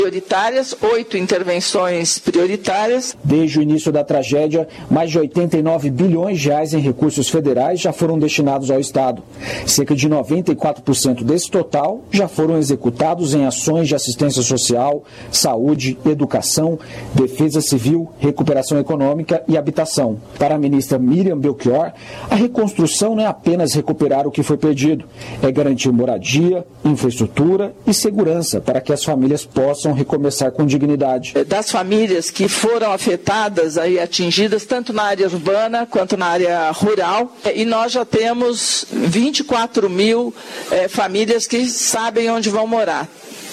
prioritárias, 8 intervenções prioritárias. Desde o início da tragédia, mais de 89 bilhões de reais em recursos federais já foram destinados ao Estado. Cerca de 94% desse total já foram executados em ações de assistência social, saúde, educação, defesa civil, recuperação econômica e habitação. Para a ministra Miriam Belchior, a reconstrução não é apenas recuperar o que foi perdido, é garantir moradia, infraestrutura e segurança para que as famílias possam recomeçar com dignidade. Das famílias que foram afetadas, atingidas tanto na área urbana quanto na área rural, e nós já temos 24 mil famílias que sabem onde vão morar.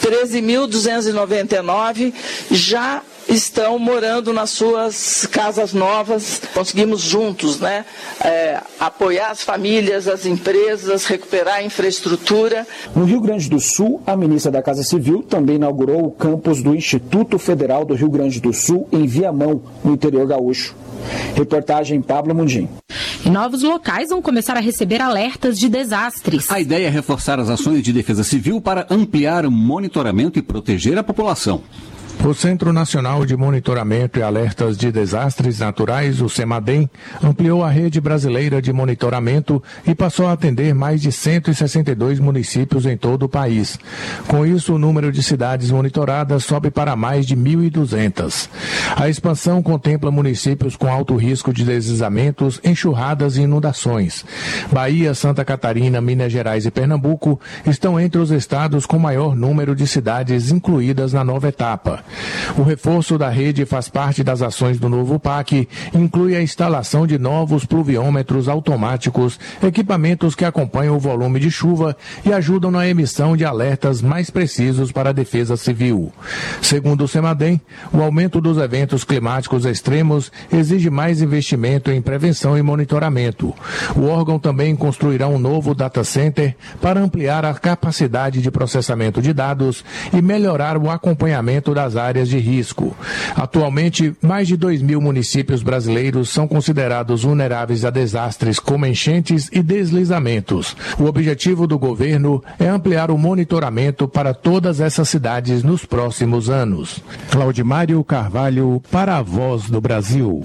13.299 já estão morando nas suas casas novas. Conseguimos juntos, apoiar as famílias, as empresas, recuperar a infraestrutura. No Rio Grande do Sul, a ministra da Casa Civil também inaugurou o campus do Instituto Federal do Rio Grande do Sul, em Viamão, no interior gaúcho. Reportagem Pablo Mundim. E novos locais vão começar a receber alertas de desastres. A ideia é reforçar as ações de defesa civil para ampliar o monitoramento e proteger a população. O Centro Nacional de Monitoramento e Alertas de Desastres Naturais, o CEMADEM, ampliou a rede brasileira de monitoramento e passou a atender mais de 162 municípios em todo o país. Com isso, o número de cidades monitoradas sobe para mais de 1.200. A expansão contempla municípios com alto risco de deslizamentos, enxurradas e inundações. Bahia, Santa Catarina, Minas Gerais e Pernambuco estão entre os estados com maior número de cidades incluídas na nova etapa. O reforço da rede faz parte das ações do novo PAC, inclui a instalação de novos pluviômetros automáticos, equipamentos que acompanham o volume de chuva e ajudam na emissão de alertas mais precisos para a defesa civil. Segundo o CEMADEM, o aumento dos eventos climáticos extremos exige mais investimento em prevenção e monitoramento. O órgão também construirá um novo data center para ampliar a capacidade de processamento de dados e melhorar o acompanhamento das áreas de risco. Atualmente, mais de 2.000 municípios brasileiros são considerados vulneráveis a desastres como enchentes e deslizamentos. O objetivo do governo é ampliar o monitoramento para todas essas cidades nos próximos anos. Claudimário Carvalho, para a Voz do Brasil.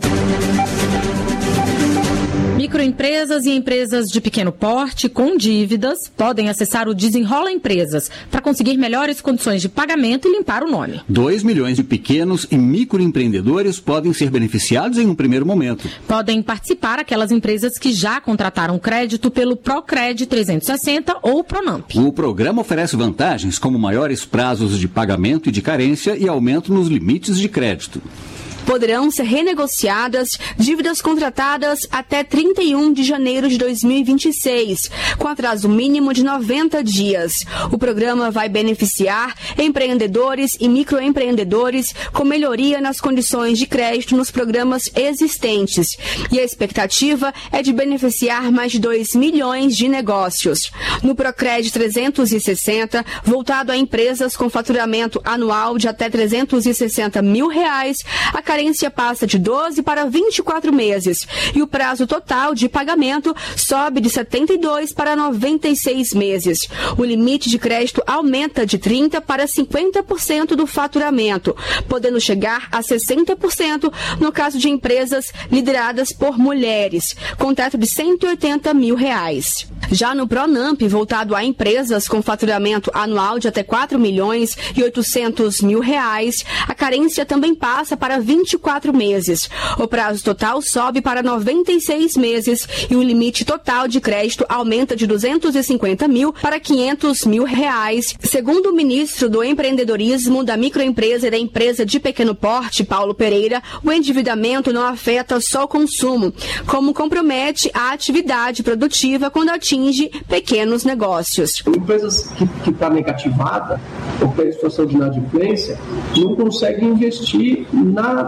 Microempresas e empresas de pequeno porte com dívidas podem acessar o Desenrola Empresas para conseguir melhores condições de pagamento e limpar o nome. 2 milhões de pequenos e microempreendedores podem ser beneficiados em um primeiro momento. Podem participar aquelas empresas que já contrataram crédito pelo Procred 360 ou Pronamp. O programa oferece vantagens como maiores prazos de pagamento e de carência e aumento nos limites de crédito. Poderão ser renegociadas dívidas contratadas até 31 de janeiro de 2026, com atraso mínimo de 90 dias. O programa vai beneficiar empreendedores e microempreendedores com melhoria nas condições de crédito nos programas existentes. E a expectativa é de beneficiar mais de 2 milhões de negócios. No Procred 360, voltado a empresas com faturamento anual de até R$360 mil, a carência passa de 12 para 24 meses e o prazo total de pagamento sobe de 72 para 96 meses. O limite de crédito aumenta de 30% para 50% do faturamento, podendo chegar a 60% no caso de empresas lideradas por mulheres, com teto de R$180 mil. Já no Pronamp, voltado a empresas com faturamento anual de até R$4.800.000, a carência também passa para 24 meses. O prazo total sobe para 96 meses e o limite total de crédito aumenta de R$250 mil para R$500 mil. Segundo o ministro do Empreendedorismo, da Microempresa e da Empresa de Pequeno Porte, Paulo Pereira, o endividamento não afeta só o consumo, como compromete a atividade produtiva quando atinge pequenos negócios. Empresas que estão negativada ou que tem situação de inadimplência não conseguem investir na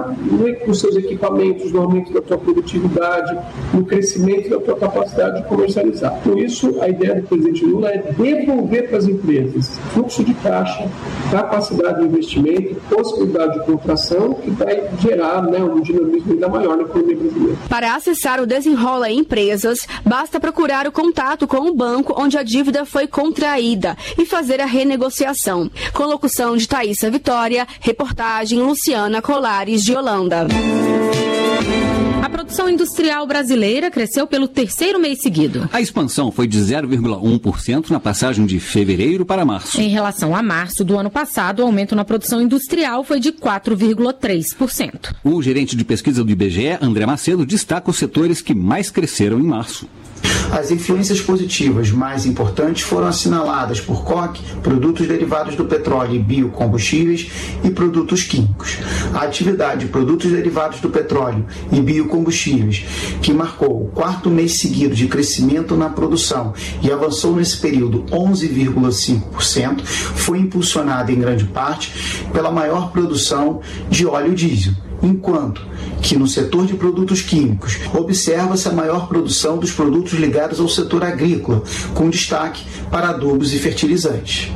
nos seus equipamentos, no aumento da tua produtividade, no crescimento da tua capacidade de comercializar. Por isso, a ideia do presidente Lula é devolver para as empresas fluxo de caixa, capacidade de investimento, possibilidade de contração, que vai gerar um dinamismo ainda maior na economia brasileira. Para acessar o Desenrola Empresas, basta procurar o contato com o banco onde a dívida foi contraída e fazer a renegociação. Com locução de Thaísa Vitória, reportagem Luciana Colares de Holanda. A produção industrial brasileira cresceu pelo terceiro mês seguido. A expansão foi de 0,1% na passagem de fevereiro para março. Em relação a março do ano passado, o aumento na produção industrial foi de 4,3%. O gerente de pesquisa do IBGE, André Macedo, destaca os setores que mais cresceram em março. As influências positivas mais importantes foram assinaladas por COC, produtos derivados do petróleo e biocombustíveis e produtos químicos. A atividade de produtos derivados do petróleo e biocombustíveis, que marcou o quarto mês seguido de crescimento na produção e avançou nesse período 11,5%, foi impulsionada em grande parte pela maior produção de óleo diesel, enquanto que no setor de produtos químicos observa-se a maior produção dos produtos ligados ao setor agrícola, com destaque para adubos e fertilizantes.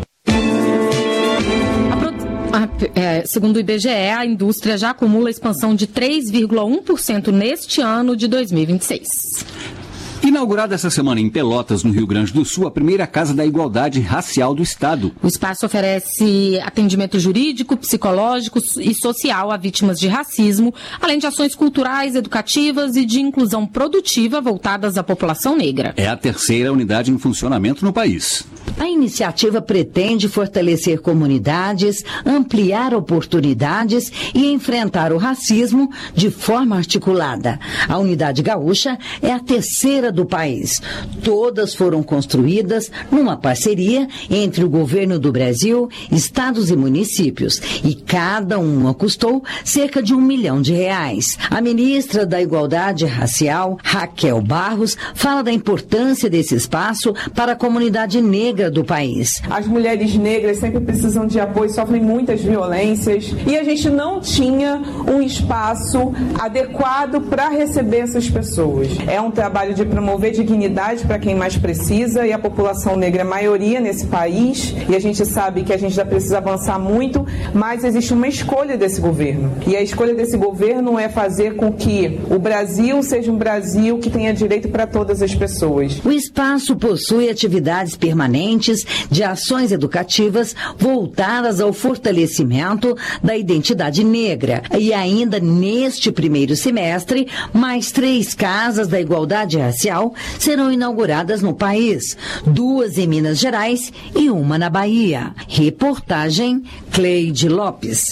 Segundo o IBGE, a indústria já acumula expansão de 3,1% neste ano de 2026. Inaugurada essa semana em Pelotas, no Rio Grande do Sul, a primeira Casa da Igualdade Racial do Estado. O espaço oferece atendimento jurídico, psicológico e social a vítimas de racismo, além de ações culturais, educativas e de inclusão produtiva voltadas à população negra. É a terceira unidade em funcionamento no país. A iniciativa pretende fortalecer comunidades, ampliar oportunidades e enfrentar o racismo de forma articulada. A Unidade Gaúcha é a terceira do país. Todas foram construídas numa parceria entre o governo do Brasil, estados e municípios, e cada uma custou cerca de R$1 milhão. A ministra da Igualdade Racial, Raquel Barros, fala da importância desse espaço para a comunidade negra do país. As mulheres negras sempre precisam de apoio, sofrem muitas violências e a gente não tinha um espaço adequado para receber essas pessoas. É um trabalho de promover dignidade para quem mais precisa, e a população negra é maioria nesse país, e a gente sabe que a gente já precisa avançar muito, mas existe uma escolha desse governo. E a escolha desse governo é fazer com que o Brasil seja um Brasil que tenha direito para todas as pessoas. O espaço possui atividades permanentes de ações educativas voltadas ao fortalecimento da identidade negra. E ainda neste primeiro semestre, mais 3 casas da igualdade racial serão inauguradas no país, 2 em Minas Gerais e 1 na Bahia. Reportagem Cleide Lopes.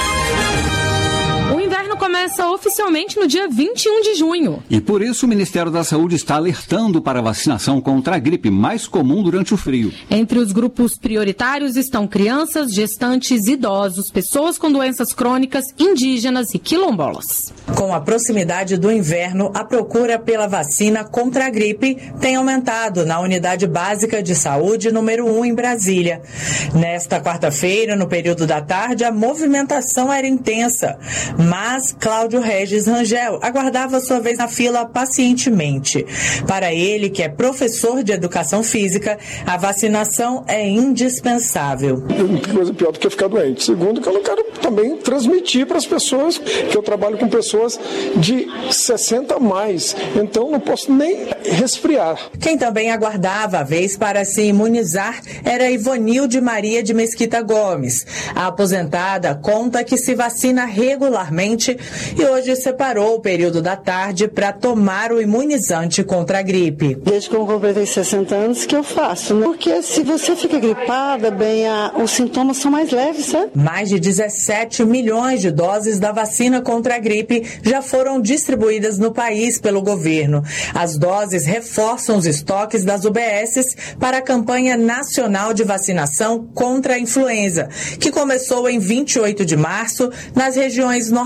Começa oficialmente no dia 21 de junho. E por isso o Ministério da Saúde está alertando para a vacinação contra a gripe mais comum durante o frio. Entre os grupos prioritários estão crianças, gestantes, idosos, pessoas com doenças crônicas, indígenas e quilombolas. Com a proximidade do inverno, a procura pela vacina contra a gripe tem aumentado na Unidade Básica de Saúde número 1 em Brasília. Nesta quarta-feira, no período da tarde, a movimentação era intensa, mas Cláudio Regis Rangel aguardava sua vez na fila pacientemente. Para ele, que é professor de educação física, a vacinação é indispensável. Não tem coisa pior do que ficar doente. Segundo, que eu não quero também transmitir para as pessoas, que eu trabalho com pessoas de 60 a mais, então não posso nem resfriar. Quem também aguardava a vez para se imunizar era Ivonilde Maria de Mesquita Gomes. A aposentada conta que se vacina regularmente e hoje separou o período da tarde para tomar o imunizante contra a gripe. Desde que eu completei 60 anos que eu faço, né? Porque se você fica gripada, os sintomas são mais leves, sabe? Mais de 17 milhões de doses da vacina contra a gripe já foram distribuídas no país pelo governo. As doses reforçam os estoques das UBSs para a campanha nacional de vacinação contra a influenza, que começou em 28 de março nas regiões Nordeste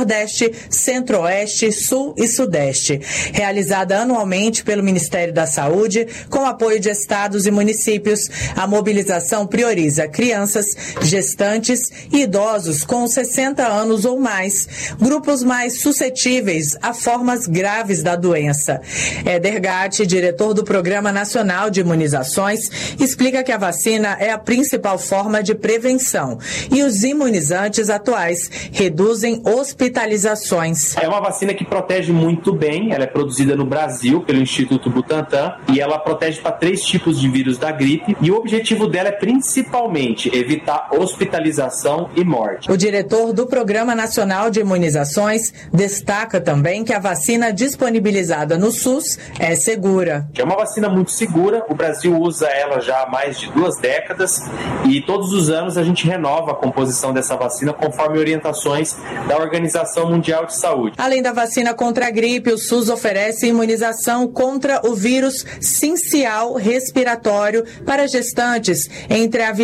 Norte, Centro-Oeste, Sul e Sudeste. Realizada anualmente pelo Ministério da Saúde, com apoio de estados e municípios, a mobilização prioriza crianças, gestantes e idosos com 60 anos ou mais, grupos mais suscetíveis a formas graves da doença. Éder Gatti, diretor do Programa Nacional de Imunizações, explica que a vacina é a principal forma de prevenção e os imunizantes atuais reduzem hospitalizações. É uma vacina que protege muito bem, ela é produzida no Brasil pelo Instituto Butantan e ela protege para 3 tipos de vírus da gripe e o objetivo dela é principalmente evitar hospitalização e morte. O diretor do Programa Nacional de Imunizações destaca também que a vacina disponibilizada no SUS é segura. É uma vacina muito segura, o Brasil usa ela já há mais de 2 décadas e todos os anos a gente renova a composição dessa vacina conforme orientações da Organização Mundial de Saúde. Além da vacina contra a gripe, o SUS oferece imunização contra o vírus sincial respiratório para gestantes entre a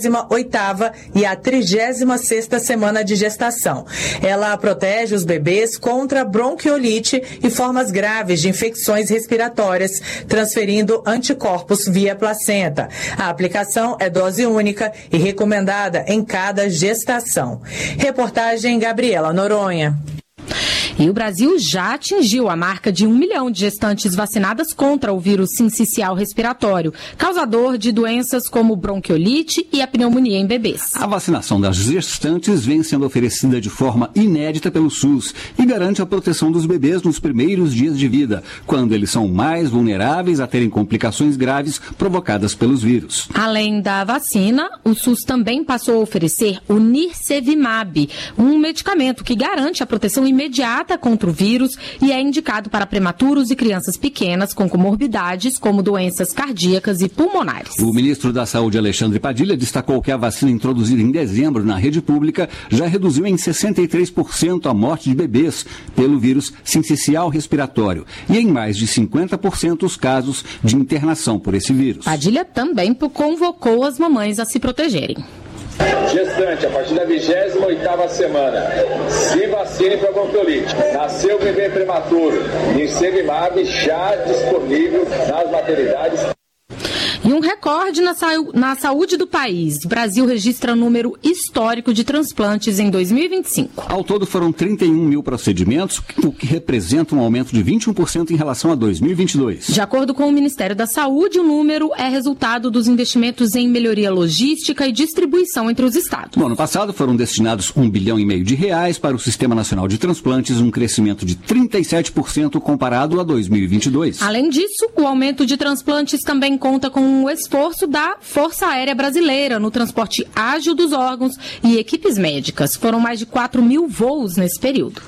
28ª e a 36ª semana de gestação. Ela protege os bebês contra bronquiolite e formas graves de infecções respiratórias, transferindo anticorpos via placenta. A aplicação é dose única e recomendada em cada gestação. Reportagem Gabriela Noronha. E o Brasil já atingiu a marca de 1 milhão de gestantes vacinadas contra o vírus sincicial respiratório, causador de doenças como bronquiolite e a pneumonia em bebês. A vacinação das gestantes vem sendo oferecida de forma inédita pelo SUS e garante a proteção dos bebês nos primeiros dias de vida, quando eles são mais vulneráveis a terem complicações graves provocadas pelos vírus. Além da vacina, o SUS também passou a oferecer o Nirsevimab, um medicamento que garante a proteção imediata contra o vírus e é indicado para prematuros e crianças pequenas com comorbidades como doenças cardíacas e pulmonares. O ministro da Saúde, Alexandre Padilha, destacou que a vacina introduzida em dezembro na rede pública já reduziu em 63% a morte de bebês pelo vírus sincicial respiratório e em mais de 50% os casos de internação por esse vírus. Padilha também convocou as mamães a se protegerem. Gestante, a partir da 28ª semana, se vacine para bronquiolite. Nasceu bebê prematuro, Nirsevimab já disponível nas maternidades. E um recorde na saúde do país. O Brasil registra número histórico de transplantes em 2025. Ao todo foram 31 mil procedimentos, o que representa um aumento de 21% em relação a 2022. De acordo com o Ministério da Saúde, o número é resultado dos investimentos em melhoria logística e distribuição entre os estados. No ano passado foram destinados R$1,5 bilhão para o Sistema Nacional de Transplantes, um crescimento de 37% comparado a 2022. Além disso, o aumento de transplantes também conta com um esforço da Força Aérea Brasileira no transporte ágil dos órgãos e equipes médicas. Foram mais de 4 mil voos nesse período.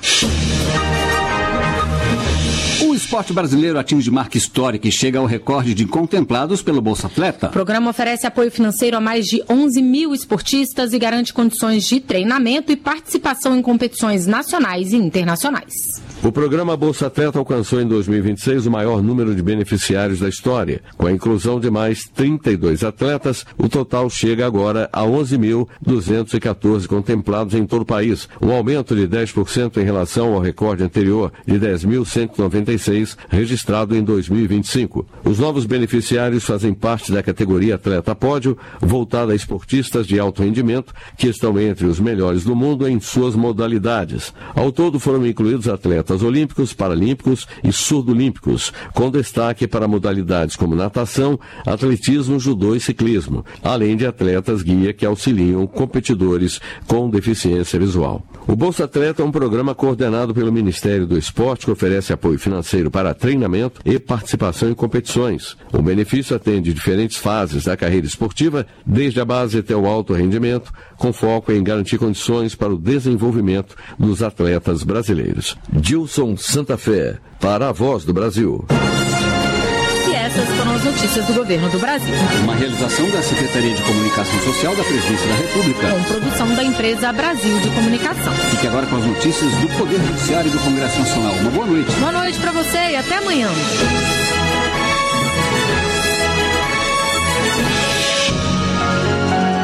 O esporte brasileiro atinge marca histórica e chega ao recorde de contemplados pelo Bolsa Atleta. O programa oferece apoio financeiro a mais de 11 mil esportistas e garante condições de treinamento e participação em competições nacionais e internacionais. O programa Bolsa Atleta alcançou em 2026 o maior número de beneficiários da história. Com a inclusão de mais 32 atletas, o total chega agora a 11.214 contemplados em todo o país, um aumento de 10% em relação ao recorde anterior de 10.196, registrado em 2025. Os novos beneficiários fazem parte da categoria Atleta Pódio, voltada a esportistas de alto rendimento, que estão entre os melhores do mundo em suas modalidades. Ao todo foram incluídos atletas olímpicos, paralímpicos e surdo-olímpicos, com destaque para modalidades como natação, atletismo, judô e ciclismo, além de atletas guia que auxiliam competidores com deficiência visual. O Bolsa Atleta é um programa coordenado pelo Ministério do Esporte que oferece apoio financeiro para treinamento e participação em competições. O benefício atende diferentes fases da carreira esportiva, desde a base até o alto rendimento, com foco em garantir condições para o desenvolvimento dos atletas brasileiros. Gilson Santa Fé, para a Voz do Brasil. E essas foram as notícias do Governo do Brasil. Uma realização da Secretaria de Comunicação Social da Presidência da República. Com produção da empresa Brasil de Comunicação. Fique agora com as notícias do Poder Judiciário e do Congresso Nacional. Uma boa noite. Boa noite para você e até amanhã.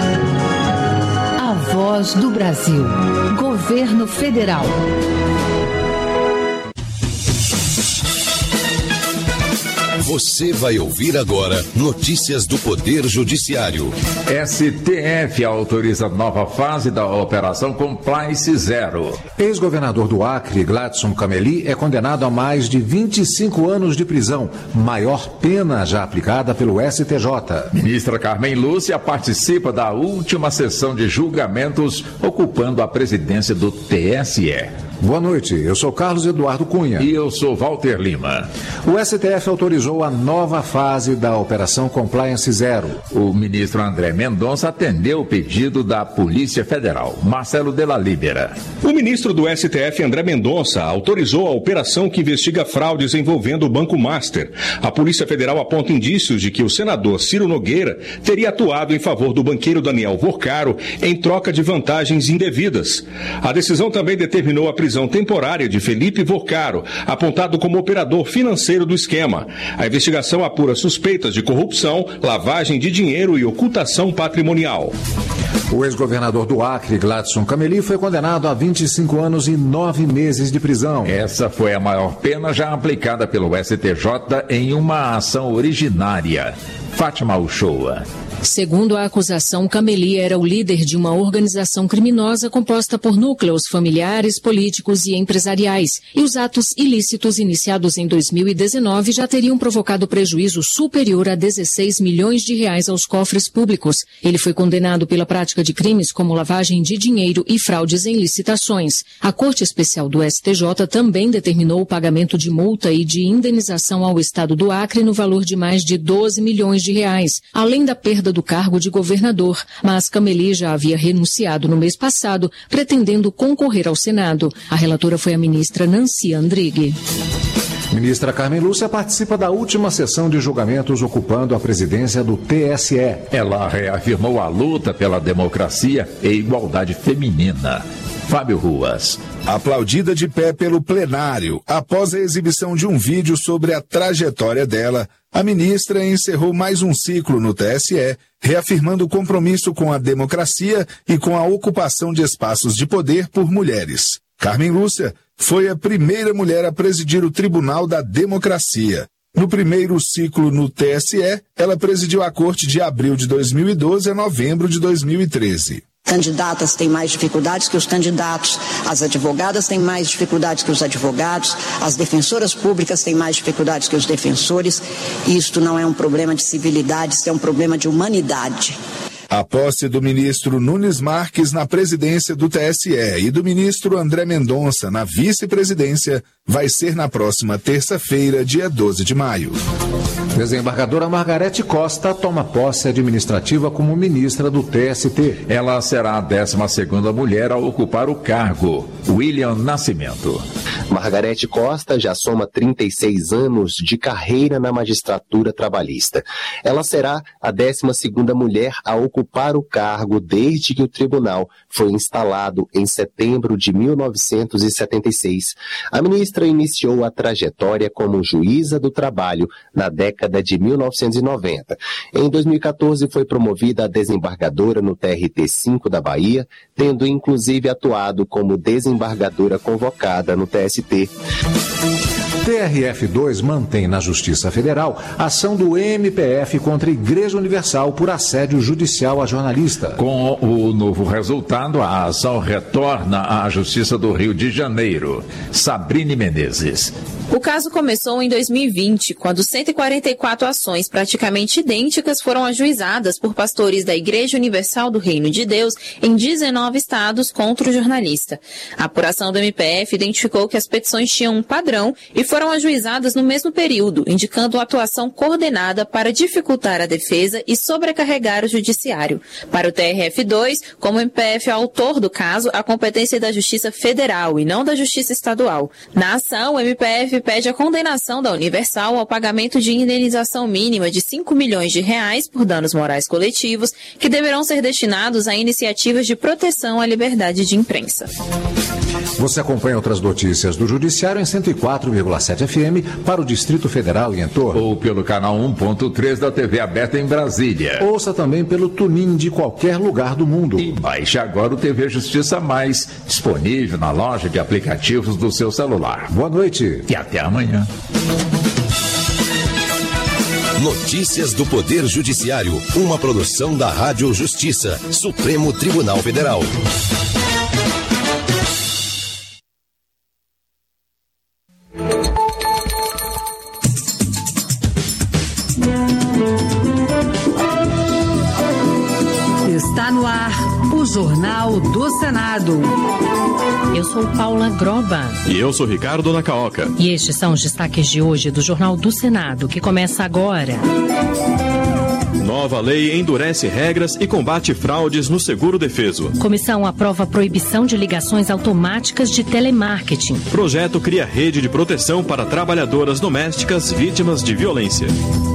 A Voz do Brasil. Governo Federal. Você vai ouvir agora notícias do Poder Judiciário. STF autoriza nova fase da Operação Compliance Zero. Ex-governador do Acre, Gladson Cameli, é condenado a mais de 25 anos de prisão, maior pena já aplicada pelo STJ. Ministra Carmen Lúcia participa da última sessão de julgamentos, ocupando a presidência do TSE. Boa noite, eu sou Carlos Eduardo Cunha. E eu sou Walter Lima. O STF autorizou a nova fase da Operação Compliance Zero. O ministro André Mendonça atendeu o pedido da Polícia Federal. Marcelo Della Libera. O ministro do STF, André Mendonça, autorizou a operação que investiga fraudes envolvendo o Banco Master. A Polícia Federal aponta indícios de que o senador Ciro Nogueira teria atuado em favor do banqueiro Daniel Vorcaro em troca de vantagens indevidas. A decisão também determinou a prisão temporária de Felipe Vorcaro, apontado como operador financeiro do esquema. A investigação apura suspeitas de corrupção, lavagem de dinheiro e ocultação patrimonial. O ex-governador do Acre, Gladson Cameli, foi condenado a 25 anos e 9 meses de prisão. Essa foi a maior pena já aplicada pelo STJ em uma ação originária. Fátima Uchoa. Segundo a acusação, Cameli era o líder de uma organização criminosa composta por núcleos familiares, políticos e empresariais. E os atos ilícitos iniciados em 2019 já teriam provocado prejuízo superior a 16 milhões de reais aos cofres públicos. Ele foi condenado pela prática de crimes como lavagem de dinheiro e fraudes em licitações. A Corte Especial do STJ também determinou o pagamento de multa e de indenização ao Estado do Acre no valor de mais de 12 milhões de reais, além da perda do cargo de governador, mas Cameli já havia renunciado no mês passado, pretendendo concorrer ao Senado. A relatora foi a ministra Nancy Andrighi. Ministra Carmen Lúcia participa da última sessão de julgamentos ocupando a presidência do TSE. Ela reafirmou a luta pela democracia e igualdade feminina. Fábio Ruas. Aplaudida de pé pelo plenário, após a exibição de um vídeo sobre a trajetória dela, a ministra encerrou mais um ciclo no TSE, reafirmando o compromisso com a democracia e com a ocupação de espaços de poder por mulheres. Carmen Lúcia foi a primeira mulher a presidir o Tribunal da Democracia. No primeiro ciclo no TSE, ela presidiu a Corte de abril de 2012 a novembro de 2013. Candidatas têm mais dificuldades que os candidatos, as advogadas têm mais dificuldades que os advogados, as defensoras públicas têm mais dificuldades que os defensores. Isto não é um problema de civilidade, isto é um problema de humanidade. A posse do ministro Nunes Marques na presidência do TSE e do ministro André Mendonça na vice-presidência vai ser na próxima terça-feira, dia 12 de maio. Desembargadora Margarete Costa toma posse administrativa como ministra do TST. Ela será a 12ª mulher a ocupar o cargo. William Nascimento. Margarete Costa já soma 36 anos de carreira na magistratura trabalhista. Ela será a 12ª mulher a ocupar o cargo desde que o tribunal foi instalado em setembro de 1976. A ministra iniciou a trajetória como juíza do trabalho na década de 1990. Em 2014 foi promovida a desembargadora no TRT5 da Bahia, tendo inclusive atuado como desembargadora convocada no TST. TRF2 mantém na Justiça Federal ação do MPF contra a Igreja Universal por assédio judicial a jornalista. Com o novo resultado, a ação retorna à Justiça do Rio de Janeiro. Sabrine Menezes. O caso começou em 2020, quando 144 ações praticamente idênticas foram ajuizadas por pastores da Igreja Universal do Reino de Deus em 19 estados contra o jornalista. A apuração do MPF identificou que as petições tinham um padrão e foram ajuizadas no mesmo período, indicando uma atuação coordenada para dificultar a defesa e sobrecarregar o judiciário. Para o TRF2, como o MPF é autor do caso, a competência é da Justiça Federal e não da Justiça Estadual. Na ação, o MPF pede a condenação da Universal ao pagamento de indenização mínima de 5 milhões de reais por danos morais coletivos, que deverão ser destinados a iniciativas de proteção à liberdade de imprensa. Você acompanha outras notícias do Judiciário em 104,7 FM para o Distrito Federal e entorno. Ou pelo canal 1.3 da TV aberta em Brasília. Ouça também pelo TuneIn de qualquer lugar do mundo. E baixe agora o TV Justiça Mais, disponível na loja de aplicativos do seu celular. Boa noite e até amanhã. Notícias do Poder Judiciário, uma produção da Rádio Justiça, Supremo Tribunal Federal. Está no ar o Jornal do Senado. Eu sou Paula Groba. E eu sou Ricardo Nacaoca. E estes são os destaques de hoje do Jornal do Senado, que começa agora. Nova lei endurece regras e combate fraudes no seguro-defeso. Comissão aprova proibição de ligações automáticas de telemarketing. Projeto cria rede de proteção para trabalhadoras domésticas vítimas de violência.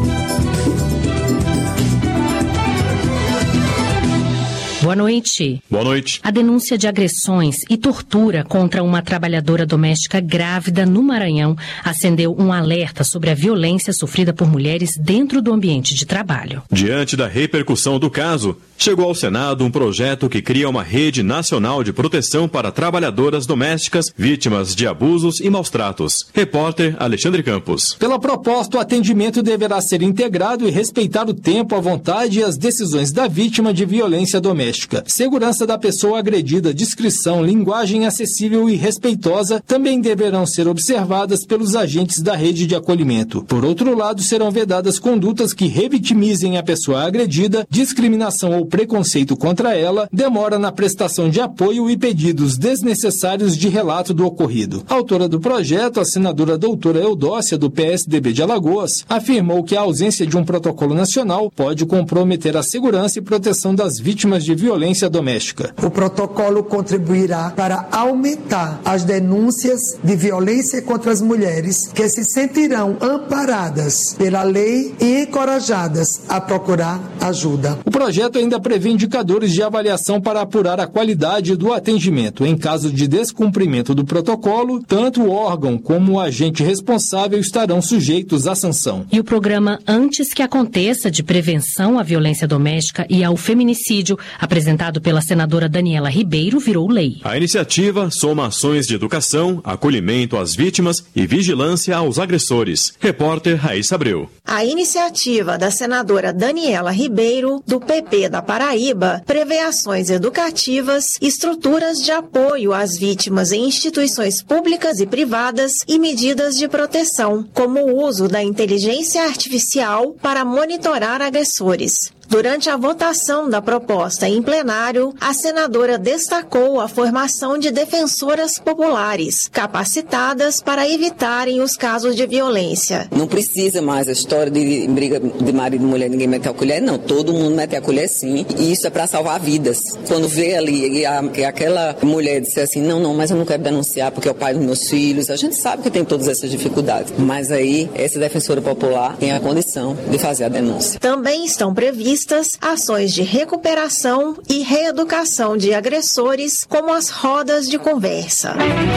Boa noite. Boa noite. A denúncia de agressões e tortura contra uma trabalhadora doméstica grávida no Maranhão acendeu um alerta sobre a violência sofrida por mulheres dentro do ambiente de trabalho. Diante da repercussão do caso, chegou ao Senado um projeto que cria uma rede nacional de proteção para trabalhadoras domésticas vítimas de abusos e maus-tratos. Repórter Alexandre Campos. Pela proposta, o atendimento deverá ser integrado e respeitar o tempo, a vontade e as decisões da vítima de violência doméstica. Segurança da pessoa agredida, discrição, linguagem acessível e respeitosa também deverão ser observadas pelos agentes da rede de acolhimento. Por outro lado, serão vedadas condutas que revitimizem a pessoa agredida, discriminação ou preconceito contra ela, demora na prestação de apoio e pedidos desnecessários de relato do ocorrido. A autora do projeto, a senadora doutora Eudócia, do PSDB de Alagoas, afirmou que a ausência de um protocolo nacional pode comprometer a segurança e proteção das vítimas de violência doméstica. O protocolo contribuirá para aumentar as denúncias de violência contra as mulheres, que se sentirão amparadas pela lei e encorajadas a procurar ajuda. O projeto ainda prevê indicadores de avaliação para apurar a qualidade do atendimento. Em caso de descumprimento do protocolo, tanto o órgão como o agente responsável estarão sujeitos à sanção. E o programa Antes que Aconteça, de prevenção à violência doméstica e ao feminicídio, apresentado pela senadora Daniela Ribeiro, virou lei. A iniciativa soma ações de educação, acolhimento às vítimas e vigilância aos agressores. Repórter Raíssa Abreu. A iniciativa da senadora Daniela Ribeiro, do PP da Paraíba, prevê ações educativas, estruturas de apoio às vítimas em instituições públicas e privadas e medidas de proteção, como o uso da inteligência artificial para monitorar agressores. Durante a votação da proposta em plenário, a senadora destacou a formação de defensoras populares, capacitadas para evitarem os casos de violência. Não precisa mais a história de briga de marido e mulher, ninguém mete a colher, não. Todo mundo mete a colher, sim. E isso é para salvar vidas. Quando vê ali que aquela mulher disse assim, não, mas eu não quero denunciar porque é o pai dos meus filhos, a gente sabe que tem todas essas dificuldades. Mas aí, essa defensora popular tem a condição de fazer a denúncia. Também estão previstas ações de recuperação e reeducação de agressores, como as rodas de conversa.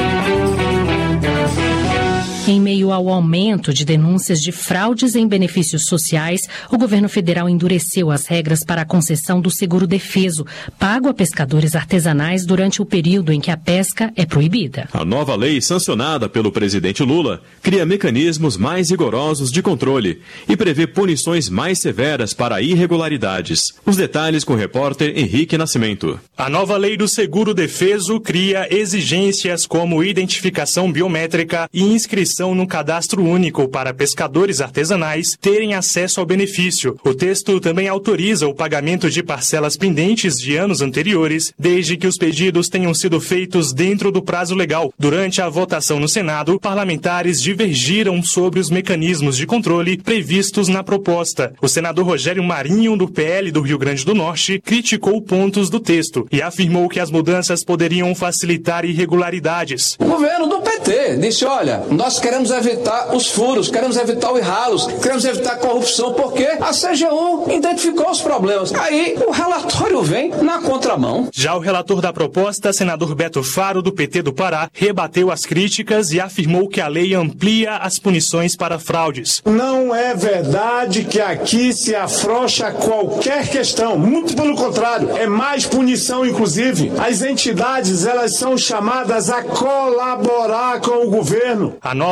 Em meio ao aumento de denúncias de fraudes em benefícios sociais, o governo federal endureceu as regras para a concessão do seguro-defeso, pago a pescadores artesanais durante o período em que a pesca é proibida. A nova lei, sancionada pelo presidente Lula, cria mecanismos mais rigorosos de controle e prevê punições mais severas para irregularidades. Os detalhes com o repórter Henrique Nascimento. A nova lei do seguro-defeso cria exigências como identificação biométrica e inscrição no cadastro único para pescadores artesanais terem acesso ao benefício. O texto também autoriza o pagamento de parcelas pendentes de anos anteriores, desde que os pedidos tenham sido feitos dentro do prazo legal. Durante a votação no Senado, parlamentares divergiram sobre os mecanismos de controle previstos na proposta. O senador Rogério Marinho, do PL do Rio Grande do Norte, criticou pontos do texto e afirmou que as mudanças poderiam facilitar irregularidades. O governo do PT disse, olha, nós queremos evitar os furos, queremos evitar os ralos, queremos evitar a corrupção, porque a CGU identificou os problemas. Aí o relatório vem na contramão. Já o relator da proposta, senador Beto Faro, do PT do Pará, rebateu as críticas e afirmou que a lei amplia as punições para fraudes. Não é verdade que aqui se afrouxa qualquer questão, muito pelo contrário, é mais punição inclusive. As entidades, elas são chamadas a colaborar com o governo. A nova